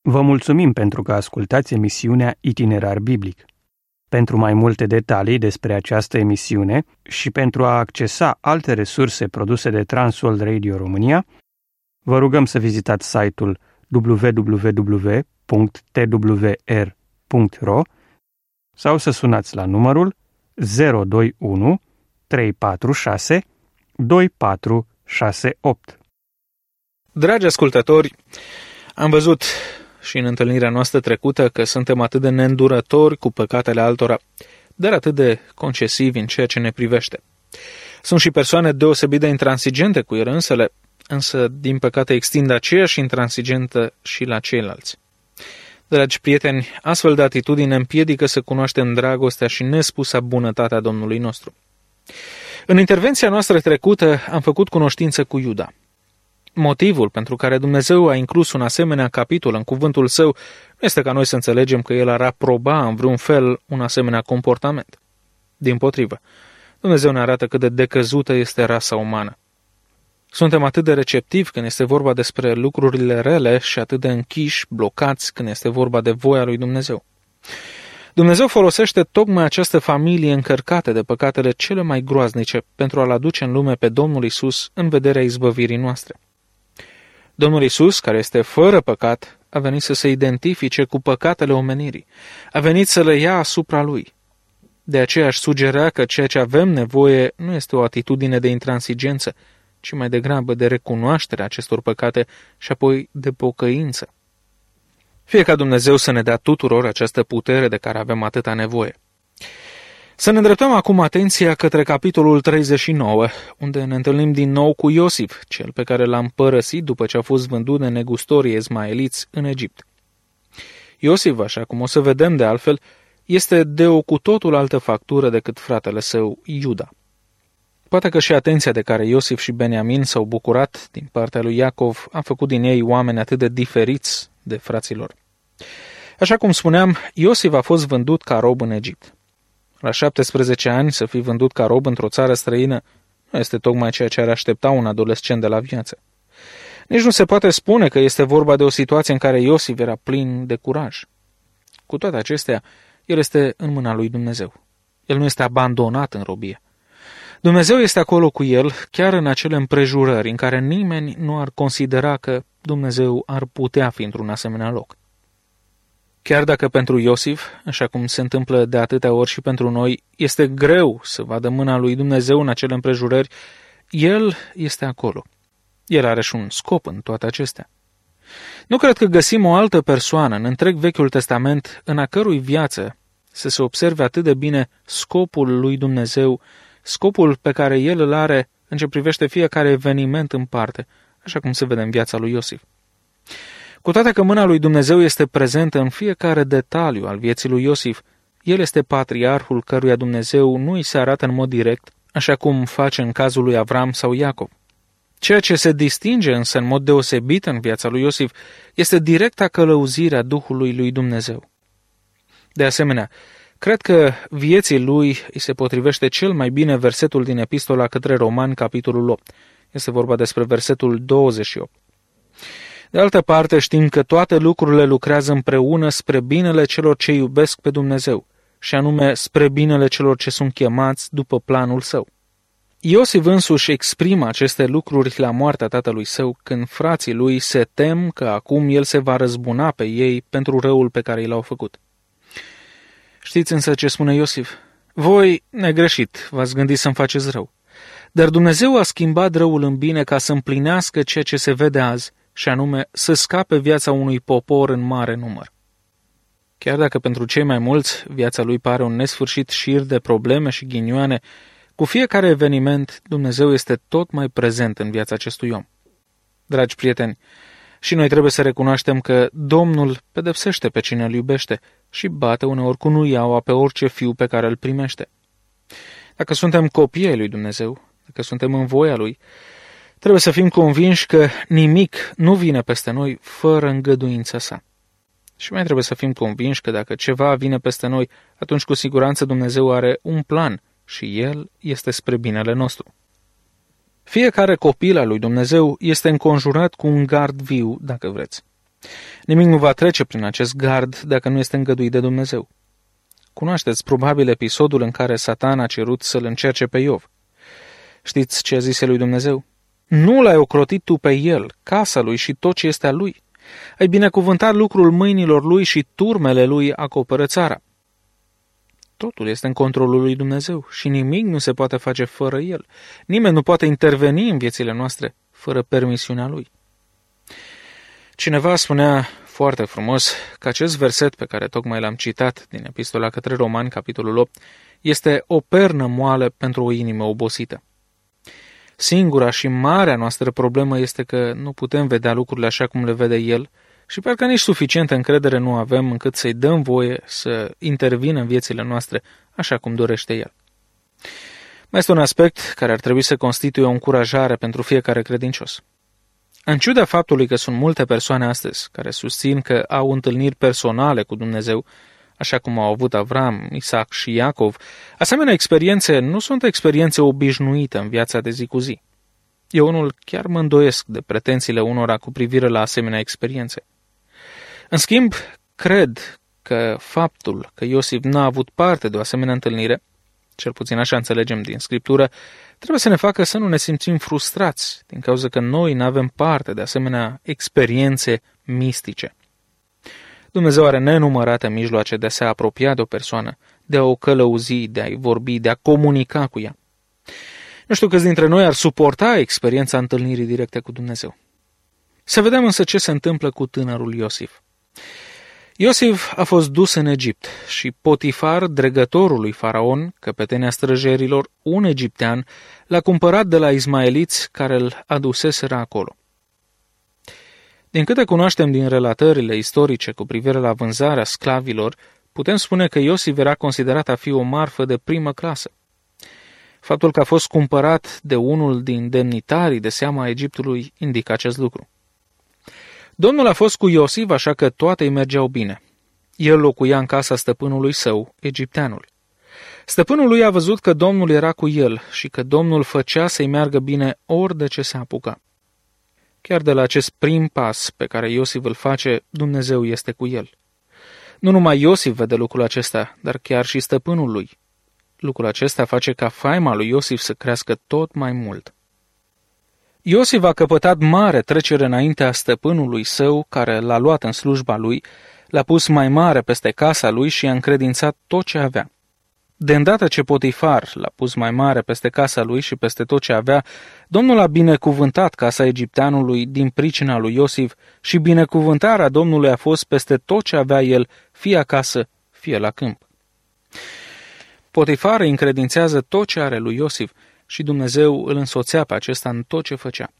Vă mulțumim pentru că ascultați emisiunea Itinerar Biblic. Pentru mai multe detalii despre această emisiune și pentru a accesa alte resurse produse de Transworld Radio România, vă rugăm să vizitați site-ul www.twr.ro sau să sunați la numărul 021 346 2468. Dragi ascultători, am văzut și în întâlnirea noastră trecută că suntem atât de neîndurători cu păcatele altora, dar atât de concesivi în ceea ce ne privește. Sunt și persoane deosebit de intransigente cu ele însele, însă, din păcate, extind aceeași intransigentă și la ceilalți. Dragi prieteni, astfel de atitudine împiedică să cunoaștem dragostea și nespusa bunătatea Domnului nostru. În intervenția noastră trecută am făcut cunoștință cu Iuda. Motivul pentru care Dumnezeu a inclus un asemenea capitol în cuvântul său nu este ca noi să înțelegem că el ar aproba în vreun fel un asemenea comportament. Dimpotrivă, Dumnezeu ne arată cât de decăzută este rasa umană. Suntem atât de receptivi când este vorba despre lucrurile rele și atât de închiși, blocați când este vorba de voia lui Dumnezeu. Dumnezeu folosește tocmai această familie încărcată de păcatele cele mai groaznice pentru a-L aduce în lume pe Domnul Iisus în vederea izbăvirii noastre. Domnul Iisus, care este fără păcat, a venit să se identifice cu păcatele omenirii. A venit să le ia asupra Lui. De aceea aș sugera că ceea ce avem nevoie nu este o atitudine de intransigență, ci mai degrabă de recunoașterea acestor păcate și apoi de pocăință. Fie ca Dumnezeu să ne dea tuturor această putere de care avem atâta nevoie. Să ne îndreptăm acum atenția către capitolul 39, unde ne întâlnim din nou cu Iosif, cel pe care l-am părăsit după ce a fost vândut de negustorii ezmaeliți în Egipt. Iosif, așa cum o să vedem de altfel, este de o cu totul altă factură decât fratele său Iuda. Poate că și atenția de care Iosif și Beniamin s-au bucurat din partea lui Iacov a făcut din ei oameni atât de diferiți de fraților. Așa cum spuneam, Iosif a fost vândut ca rob în Egipt. La 17 ani să fii vândut ca rob într-o țară străină nu este tocmai ceea ce ar aștepta un adolescent de la viață. Nici nu se poate spune că este vorba de o situație în care Iosif era plin de curaj. Cu toate acestea, el este în mâna lui Dumnezeu. El nu este abandonat în robie. Dumnezeu este acolo cu el, chiar în acele împrejurări în care nimeni nu ar considera că Dumnezeu ar putea fi într-un asemenea loc. Chiar dacă pentru Iosif, așa cum se întâmplă de atâtea ori și pentru noi, este greu să vadă mâna lui Dumnezeu în acele împrejurări, el este acolo. El are și un scop în toate acestea. Nu cred că găsim o altă persoană în întreg Vechiul Testament în a cărui viață să se observe atât de bine scopul lui Dumnezeu, scopul pe care el îl are în ce privește fiecare eveniment în parte, așa cum se vede în viața lui Iosif. Cu toate că mâna lui Dumnezeu este prezentă în fiecare detaliu al vieții lui Iosif, el este patriarhul căruia Dumnezeu nu îi se arată în mod direct, așa cum face în cazul lui Avram sau Iacov. Ceea ce se distinge însă în mod deosebit în viața lui Iosif este directa călăuzire a Duhului lui Dumnezeu. De asemenea, cred că vieții lui îi se potrivește cel mai bine versetul din Epistola către Romani, capitolul 8. Este vorba despre versetul 28. De altă parte, știm că toate lucrurile lucrează împreună spre binele celor ce iubesc pe Dumnezeu, și anume spre binele celor ce sunt chemați după planul său. Iosif însuși exprimă aceste lucruri la moartea tatălui său, când frații lui se tem că acum el se va răzbuna pe ei pentru răul pe care i l-au făcut. Știți însă ce spune Iosif? Voi, negreșit, v-ați gândit să-mi faceți rău. Dar Dumnezeu a schimbat răul în bine ca să împlinească ceea ce se vede azi, și anume să scape viața unui popor în mare număr. Chiar dacă pentru cei mai mulți viața lui pare un nesfârșit șir de probleme și ghinioane, cu fiecare eveniment Dumnezeu este tot mai prezent în viața acestui om. Dragi prieteni, și noi trebuie să recunoaștem că Domnul pedepsește pe cine îl iubește și bate uneori cu nuiaua pe orice fiu pe care îl primește. Dacă suntem copii ai lui Dumnezeu, dacă suntem în voia lui, trebuie să fim convinși că nimic nu vine peste noi fără îngăduința sa. Și mai trebuie să fim convinși că dacă ceva vine peste noi, atunci cu siguranță Dumnezeu are un plan și El este spre binele nostru. Fiecare copil al lui Dumnezeu este înconjurat cu un gard viu, dacă vreți. Nimic nu va trece prin acest gard dacă nu este îngăduit de Dumnezeu. Cunoașteți probabil episodul în care Satan a cerut să-l încerce pe Iov. Știți ce zise lui Dumnezeu? Nu l-ai ocrotit tu pe el, casa lui și tot ce este a lui. Ai binecuvântat lucrul mâinilor lui și turmele lui acoperă țara. Totul este în controlul lui Dumnezeu și nimic nu se poate face fără el. Nimeni nu poate interveni în viețile noastre fără permisiunea lui. Cineva spunea foarte frumos că acest verset pe care tocmai l-am citat din Epistola către Romani, capitolul 8, este o pernă moale pentru o inimă obosită. Singura și marea noastră problemă este că nu putem vedea lucrurile așa cum le vede el și parcă nici suficientă încredere nu avem încât să-i dăm voie să intervină în viețile noastre așa cum dorește el. Mai este un aspect care ar trebui să constituie o încurajare pentru fiecare credincios. În ciuda faptului că sunt multe persoane astăzi care susțin că au întâlniri personale cu Dumnezeu, așa cum au avut Avram, Isaac și Iacov, asemenea experiențe nu sunt experiențe obișnuite în viața de zi cu zi. Eu unul chiar mă îndoiesc de pretențiile unora cu privire la asemenea experiențe. În schimb, cred că faptul că Iosif n-a avut parte de o asemenea întâlnire, cel puțin așa înțelegem din Scriptură, trebuie să ne facă să nu ne simțim frustrați din cauza că noi nu avem parte de asemenea experiențe mistice. Dumnezeu are nenumărate mijloace de a se apropia de o persoană, de a o călăuzi, de a-i vorbi, de a comunica cu ea. Nu știu câți dintre noi ar suporta experiența întâlnirii directe cu Dumnezeu. Să vedem însă ce se întâmplă cu tânărul Iosif. Iosif a fost dus în Egipt și Potifar, dregătorul lui Faraon, căpetenia străjerilor, un egiptean, l-a cumpărat de la ismaeliți care îl aduseseră acolo. Din câte cunoaștem din relatările istorice cu privire la vânzarea sclavilor, putem spune că Iosif era considerat a fi o marfă de primă clasă. Faptul că a fost cumpărat de unul din demnitarii de seama a Egiptului indică acest lucru. Domnul a fost cu Iosif, așa că toate îi mergeau bine. El locuia în casa stăpânului său, egipteanul. Stăpânul lui a văzut că Domnul era cu el și că Domnul făcea să-i meargă bine ori de ce se apuca. Chiar de la acest prim pas pe care Iosif îl face, Dumnezeu este cu el. Nu numai Iosif vede lucrul acesta, dar chiar și stăpânul lui. Lucrul acesta face ca faima lui Iosif să crească tot mai mult. Iosif a căpătat mare trecere înaintea stăpânului său, care l-a luat în slujba lui, l-a pus mai mare peste casa lui și i-a încredințat tot ce avea. De îndată ce Potifar l-a pus mai mare peste casa lui și peste tot ce avea, Domnul a binecuvântat casa egipteanului din pricina lui Iosif și binecuvântarea Domnului a fost peste tot ce avea el, fie acasă, fie la câmp. Potifar îi încredințează tot ce are lui Iosif și Dumnezeu îl însoțea pe acesta în tot ce făcea.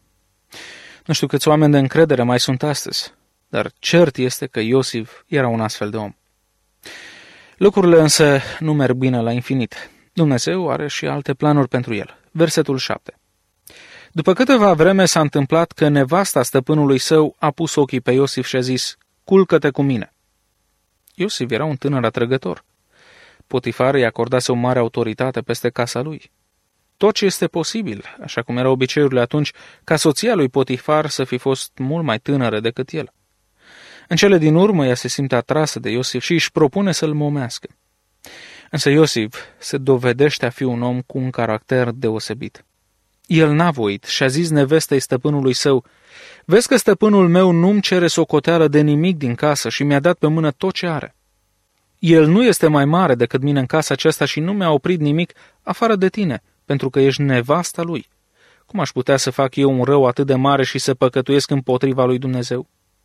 Nu știu câți oameni de încredere mai sunt astăzi, dar cert este că Iosif era un astfel de om. Lucrurile însă nu merg bine la infinit. Dumnezeu are și alte planuri pentru el. Versetul 7. După câteva vreme s-a întâmplat că nevasta stăpânului său a pus ochii pe Iosif și a zis: "Culcă-te cu mine." Iosif era un tânăr atrăgător. Potifar îi acordase o mare autoritate peste casa lui. Tot ce este posibil, așa cum erau obiceiurile atunci, ca soția lui Potifar să fi fost mult mai tânără decât el. În cele din urmă, ea se simte atrasă de Iosif și își propune să-l momească. Însă Iosif se dovedește a fi un om cu un caracter deosebit. El n-a voit și a zis nevestei stăpânului său: "Vezi că stăpânul meu nu-mi cere socoteală de nimic din casă și mi-a dat pe mână tot ce are. El nu este mai mare decât mine în casa aceasta și nu mi-a oprit nimic afară de tine, pentru că ești nevasta lui. Cum aș putea să fac eu un rău atât de mare și să păcătuiesc împotriva lui Dumnezeu?"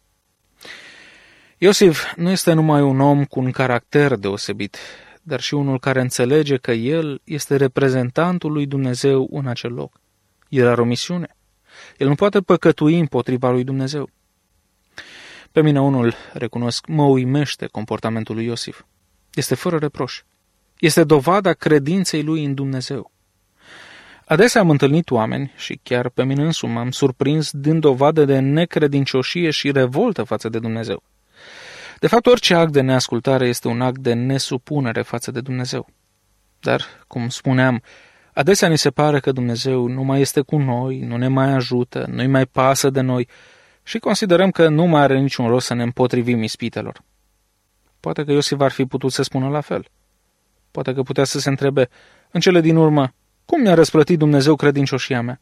Iosif nu este numai un om cu un caracter deosebit, dar și unul care înțelege că el este reprezentantul lui Dumnezeu în acel loc. El are o misiune. El nu poate păcătui împotriva lui Dumnezeu. Pe mine unul, recunosc, mă uimește comportamentul lui Iosif. Este fără reproș. Este dovada credinței lui în Dumnezeu. Adesea am întâlnit oameni și chiar pe mine însumi m-am surprins dând dovadă de necredincioșie și revoltă față de Dumnezeu. De fapt, orice act de neascultare este un act de nesupunere față de Dumnezeu. Dar, cum spuneam, adesea ni se pare că Dumnezeu nu mai este cu noi, nu ne mai ajută, nu-i mai pasă de noi și considerăm că nu mai are niciun rost să ne împotrivim ispitelor. Poate că Iosif ar fi putut să spună la fel. Poate că putea să se întrebe în cele din urmă, cum mi-a răsplătit Dumnezeu credincioșia mea?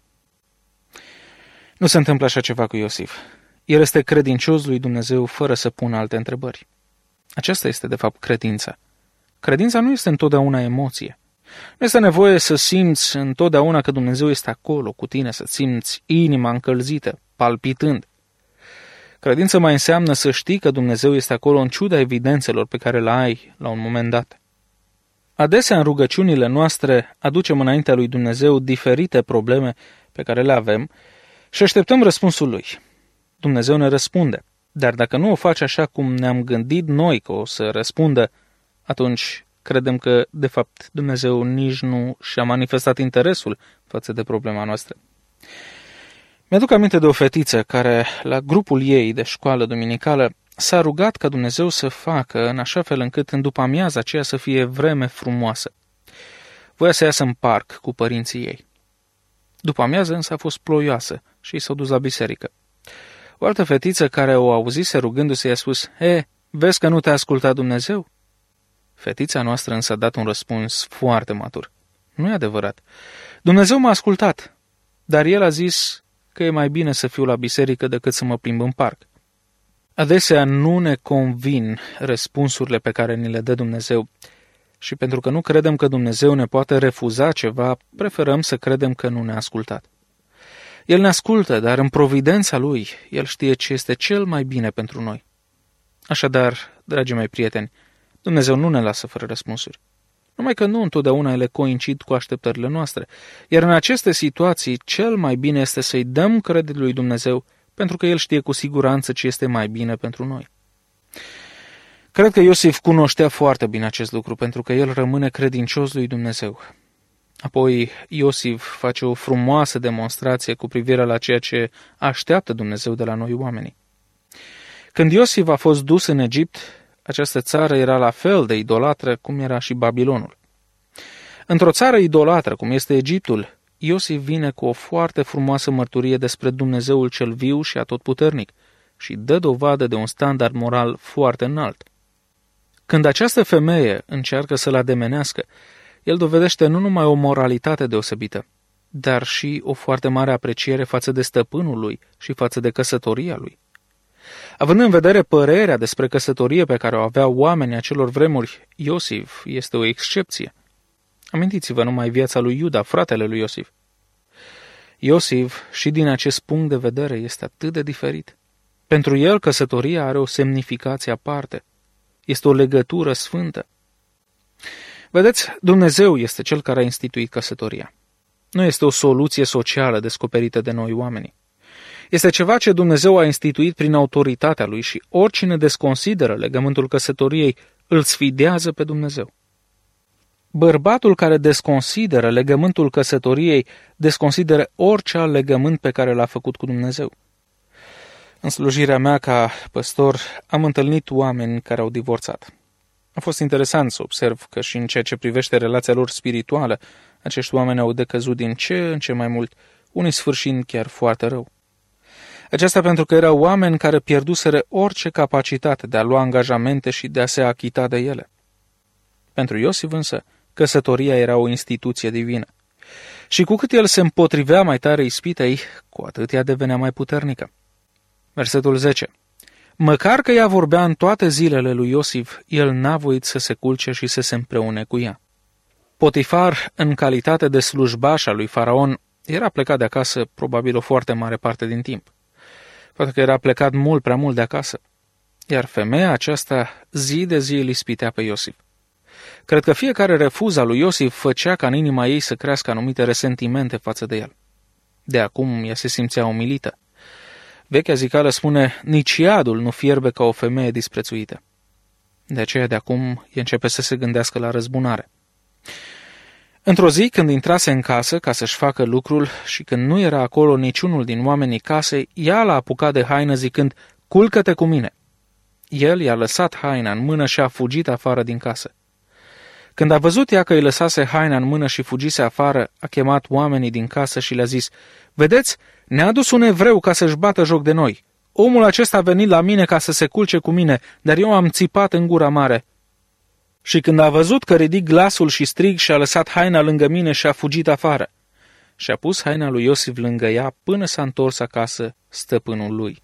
Nu se întâmplă așa ceva cu Iosif. El este credincios lui Dumnezeu fără să pună alte întrebări. Aceasta este, de fapt, credința. Credința nu este întotdeauna emoție. Nu este nevoie să simți întotdeauna că Dumnezeu este acolo cu tine, să simți inima încălzită, palpitând. Credința mai înseamnă să știi că Dumnezeu este acolo în ciuda evidențelor pe care le ai la un moment dat. Adesea în rugăciunile noastre aducem înaintea lui Dumnezeu diferite probleme pe care le avem și așteptăm răspunsul lui. Dumnezeu ne răspunde, dar dacă nu o face așa cum ne-am gândit noi că o să răspundă, atunci credem că, de fapt, Dumnezeu nici nu și-a manifestat interesul față de problema noastră. Mi-aduc aminte de o fetiță care, la grupul ei de școală duminicală, s-a rugat ca Dumnezeu să facă în așa fel încât în după amiaza aceea să fie vreme frumoasă. Voia să iasă în parc cu părinții ei. După amiază însă a fost ploioasă și s-au dus la biserică. O altă fetiță care o auzise rugându-se i-a spus, vezi că nu te-a ascultat Dumnezeu? Fetița noastră însă a dat un răspuns foarte matur. Nu e adevărat. Dumnezeu m-a ascultat, dar el a zis că e mai bine să fiu la biserică decât să mă plimb în parc. Adesea nu ne convin răspunsurile pe care ni le dă Dumnezeu și pentru că nu credem că Dumnezeu ne poate refuza ceva, preferăm să credem că nu ne-a ascultat. El ne ascultă, dar în providența Lui, El știe ce este cel mai bine pentru noi. Așadar, dragii mei prieteni, Dumnezeu nu ne lasă fără răspunsuri. Numai că nu întotdeauna ele coincid cu așteptările noastre, iar în aceste situații cel mai bine este să-i dăm credit lui Dumnezeu, pentru că El știe cu siguranță ce este mai bine pentru noi. Cred că Iosif cunoștea foarte bine acest lucru, pentru că el rămâne credincios lui Dumnezeu. Apoi Iosif face o frumoasă demonstrație cu privire la ceea ce așteaptă Dumnezeu de la noi oamenii. Când Iosif a fost dus în Egipt, această țară era la fel de idolatră cum era și Babilonul. Într-o țară idolatră, cum este Egiptul, Iosif vine cu o foarte frumoasă mărturie despre Dumnezeul cel viu și atotputernic și dă dovadă de un standard moral foarte înalt. Când această femeie încearcă să-l ademenească, el dovedește nu numai o moralitate deosebită, dar și o foarte mare apreciere față de stăpânul lui și față de căsătoria lui. Având în vedere părerea despre căsătorie pe care o aveau oamenii acelor vremuri, Iosif este o excepție. Amintiți-vă numai viața lui Iuda, fratele lui Iosif. Iosif, și din acest punct de vedere, este atât de diferit. Pentru el, căsătoria are o semnificație aparte. Este o legătură sfântă. Vedeți, Dumnezeu este cel care a instituit căsătoria. Nu este o soluție socială descoperită de noi oamenii. Este ceva ce Dumnezeu a instituit prin autoritatea Lui și oricine desconsideră legământul căsătoriei îl sfidează pe Dumnezeu. Bărbatul care desconsideră legământul căsătoriei desconsideră orice alt legământ pe care l-a făcut cu Dumnezeu. În slujirea mea ca păstor am întâlnit oameni care au divorțat. A fost interesant să observ că și în ceea ce privește relația lor spirituală, acești oameni au decăzut din ce în ce mai mult, unii sfârșind chiar foarte rău. Aceasta pentru că erau oameni care pierduseră orice capacitate de a lua angajamente și de a se achita de ele. Pentru Iosif însă, căsătoria era o instituție divină. Și cu cât el se împotrivea mai tare ispitei, cu atât ea devenea mai puternică. Versetul 10. Măcar că ea vorbea în toate zilele lui Iosif, el n-a voit să se culce și să se împreune cu ea. Potifar, în calitate de slujbaș al lui Faraon, era plecat de acasă probabil o foarte mare parte din timp. Poate că era plecat mult prea mult de acasă. Iar femeia aceasta zi de zi îl ispitea pe Iosif. Cred că fiecare refuz al lui Iosif făcea ca în inima ei să crească anumite resentimente față de el. De acum ea se simțea umilită. Vechea zicală spune, nici iadul nu fierbe ca o femeie disprețuită. De aceea de acum ea începe să se gândească la răzbunare. Într-o zi, când intrase în casă ca să-și facă lucrul și când nu era acolo niciunul din oamenii casei, ea l-a apucat de haină zicând, culcă-te cu mine. El i-a lăsat haina în mână și a fugit afară din casă. Când a văzut ea că îi lăsase haina în mână și fugise afară, a chemat oamenii din casă și le-a zis, vedeți, ne-a adus un evreu ca să-și bată joc de noi. omul acesta a venit la mine ca să se culce cu mine, dar eu am țipat în gura mare. Și când a văzut că ridic glasul și strig, și-a lăsat haina lângă mine și a fugit afară. Și-a pus haina lui Iosif lângă ea până s-a întors acasă stăpânul lui.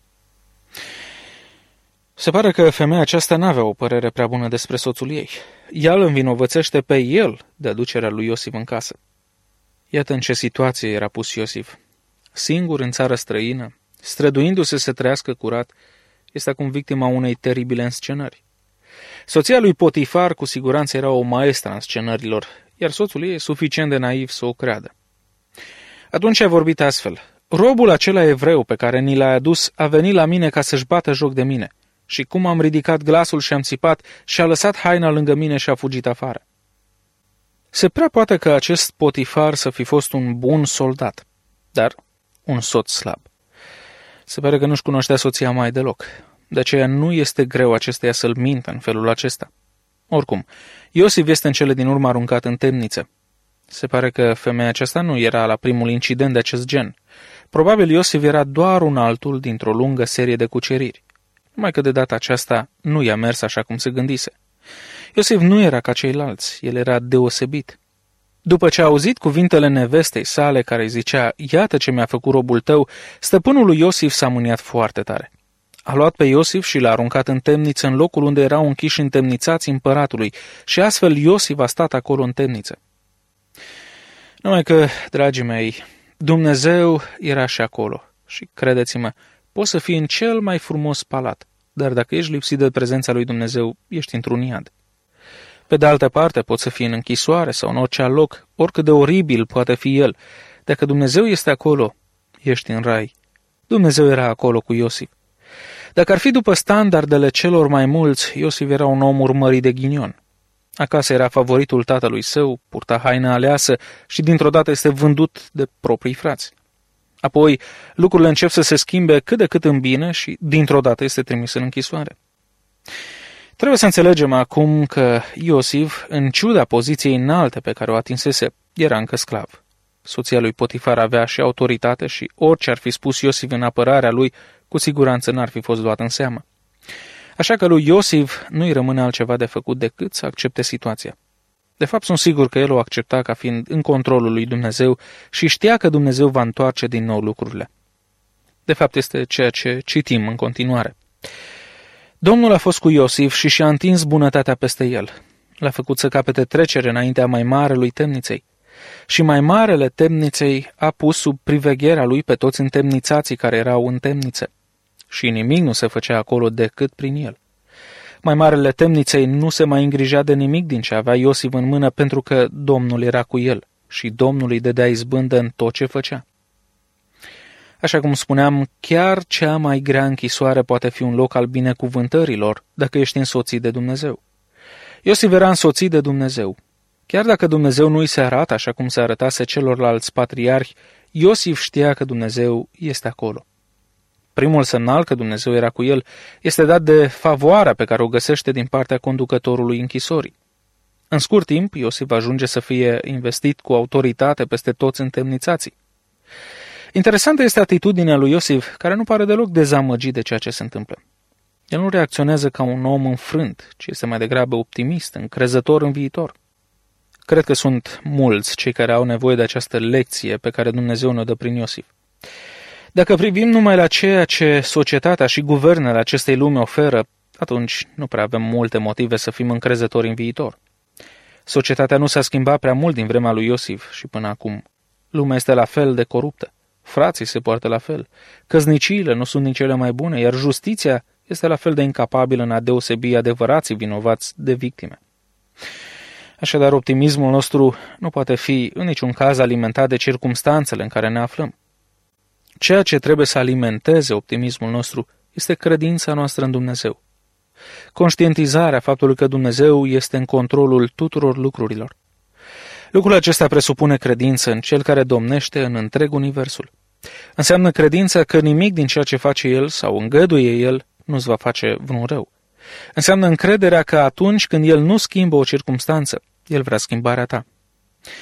Se pare că femeia aceasta n-avea o părere prea bună despre soțul ei. Ea îl învinovățește pe el de aducerea lui Iosif în casă. Iată în ce situație era pus Iosif. Singur în țară străină, străduindu-se să trăiască curat, este acum victima unei teribile înscenări. Soția lui Potifar cu siguranță era o maestră în scenărilor, iar soțul ei e suficient de naiv să o creadă. Atunci a vorbit astfel: robul acela evreu pe care ni l-a adus a venit la mine ca să-și bată joc de mine. Și cum am ridicat glasul și am țipat, și-a lăsat haina lângă mine și a fugit afară. Se prea poate că acest Potifar să fi fost un bun soldat, dar un soț slab. Se pare că nu-și cunoștea soția mai deloc. De aceea nu este greu acesteia să-l mintă în felul acesta. Oricum, Iosif este în cele din urmă aruncat în temniță. Se pare că femeia aceasta nu era la primul incident de acest gen. Probabil Iosif era doar un altul dintr-o lungă serie de cuceriri. Numai că de data aceasta nu i-a mers așa cum se gândise. Iosif nu era ca ceilalți, el era deosebit. După ce a auzit cuvintele nevestei sale care îi zicea: iată ce mi-a făcut robul tău, stăpânul lui Iosif s-a mâniat foarte tare. A luat pe Iosif și l-a aruncat în temniță, în locul unde erau închiși întemnițați împăratului, și astfel Iosif a stat acolo în temniță. Numai că, dragii mei, Dumnezeu era și acolo și, credeți-mă, poți să fii în cel mai frumos palat, dar dacă ești lipsit de prezența lui Dumnezeu, ești într-un iad. Pe de altă parte, poți să fii în închisoare sau în orice alt loc, oricât de oribil poate fi el. Dacă Dumnezeu este acolo, ești în rai. Dumnezeu era acolo cu Iosif. Dacă ar fi după standardele celor mai mulți, Iosif era un om urmărit de ghinion. Acasă era favoritul tatălui său, purta haina aleasă și dintr-o dată este vândut de proprii frați. Apoi lucrurile încep să se schimbe cât de cât în bine și dintr-o dată este trimis în închisoare. Trebuie să înțelegem acum că Iosif, în ciuda poziției înalte pe care o atinsese, era încă sclav. Soția lui Potifar avea și autoritate și orice ar fi spus Iosif în apărarea lui, cu siguranță n-ar fi fost luat în seamă. Așa că lui Iosif nu-i rămâne altceva de făcut decât să accepte situația. De fapt, sunt sigur că el o accepta ca fiind în controlul lui Dumnezeu și știa că Dumnezeu va întoarce din nou lucrurile. De fapt, este ceea ce citim în continuare. Domnul a fost cu Iosif și și-a întins bunătatea peste el. L-a făcut să capete trecere înaintea mai marelui temniței. Și mai marele temniței a pus sub privegherea lui pe toți întemnițații care erau în temniță. Și nimic nu se făcea acolo decât prin el. Mai marele temniței nu se mai îngrijea de nimic din ce avea Iosif în mână, pentru că Domnul era cu el și Domnul îi dădea izbândă în tot ce făcea. Așa cum spuneam, chiar cea mai grea închisoare poate fi un loc al binecuvântărilor dacă ești însoțit de Dumnezeu. Iosif era însoțit de Dumnezeu. Chiar dacă Dumnezeu nu îi se arată așa cum se arătase celorlalți patriarhi, Iosif știa că Dumnezeu este acolo. Primul semnal că Dumnezeu era cu el este dat de favoarea pe care o găsește din partea conducătorului închisorii. În scurt timp, Iosif ajunge să fie investit cu autoritate peste toți întemnițații. Interesantă este atitudinea lui Iosif, care nu pare deloc dezamăgit de ceea ce se întâmplă. El nu reacționează ca un om înfrânt, ci este mai degrabă optimist, încrezător în viitor. Cred că sunt mulți cei care au nevoie de această lecție pe care Dumnezeu ne-o dă prin Iosif. Dacă privim numai la ceea ce societatea și guvernele acestei lumi oferă, atunci nu prea avem multe motive să fim încrezători în viitor. Societatea nu s-a schimbat prea mult din vremea lui Iosif și până acum. Lumea este la fel de coruptă. Frații se poartă la fel. Căsniciile nu sunt nici cele mai bune, iar justiția este la fel de incapabilă în a deosebi adevărații vinovați de victime. Așadar, optimismul nostru nu poate fi în niciun caz alimentat de circumstanțele în care ne aflăm. Ceea ce trebuie să alimenteze optimismul nostru este credința noastră în Dumnezeu. Conștientizarea faptului că Dumnezeu este în controlul tuturor lucrurilor. Lucrul acesta presupune credință în Cel care domnește în întreg universul. Înseamnă credința că nimic din ceea ce face El sau îngăduie El nu-ți va face vreun rău. Înseamnă încrederea că atunci când El nu schimbă o circumstanță, El vrea schimbarea ta.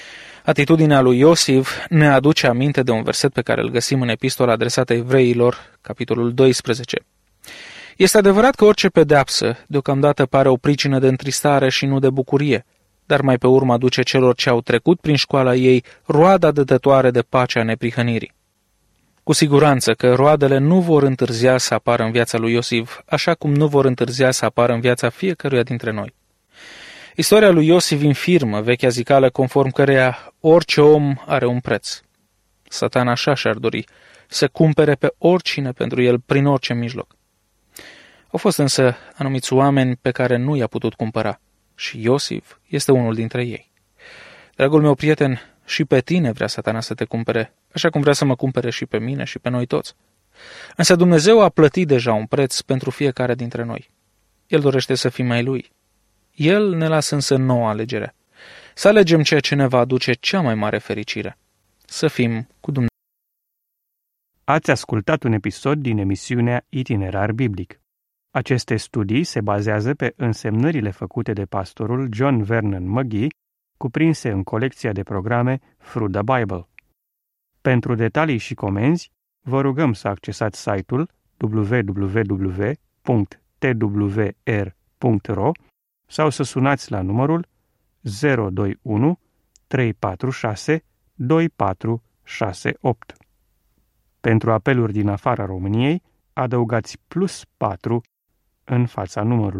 Atitudinea lui Iosif ne aduce aminte de un verset pe care îl găsim în epistola adresată evreilor, capitolul 12. Este adevărat că orice pedeapsă deocamdată pare o pricină de întristare și nu de bucurie, dar mai pe urmă aduce celor ce au trecut prin școala ei roada dătătoare de pacea neprihănirii. Cu siguranță că roadele nu vor întârzia să apară în viața lui Iosif, așa cum nu vor întârzia să apară în viața fiecăruia dintre noi. Istoria lui Iosif infirmă vechea zicală conform căreia orice om are un preț. Satan așa și-ar dori, să cumpere pe oricine pentru el prin orice mijloc. Au fost însă anumiți oameni pe care nu i-a putut cumpăra și Iosif este unul dintre ei. Dragul meu prieten, și pe tine vrea Satana să te cumpere, așa cum vrea să mă cumpere și pe mine și pe noi toți. Însă Dumnezeu a plătit deja un preț pentru fiecare dintre noi. El dorește să fim ai Lui. El ne lasă însă nouă alegere. Să alegem ceea ce ne va aduce cea mai mare fericire. Să fim cu Dumnezeu. Ați ascultat un episod din emisiunea Itinerar Biblic. Aceste studii se bazează pe însemnările făcute de pastorul John Vernon McGee, cuprinse în colecția de programe Through the Bible. Pentru detalii și comenzi, vă rugăm să accesați site-ul www.twr.ro sau să sunați la numărul 021 346 2468. Pentru apeluri din afara României, adăugați +4 în fața numărului.